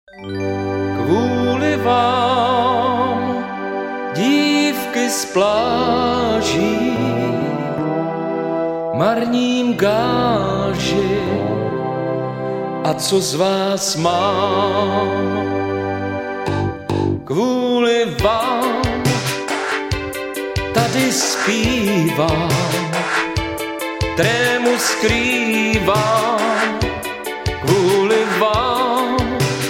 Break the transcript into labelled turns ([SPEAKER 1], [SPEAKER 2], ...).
[SPEAKER 1] Kvůli vám, dívky z pláží, marním gáži, a co z vás mám? Kvůli vám tady zpívám, trému skrývám,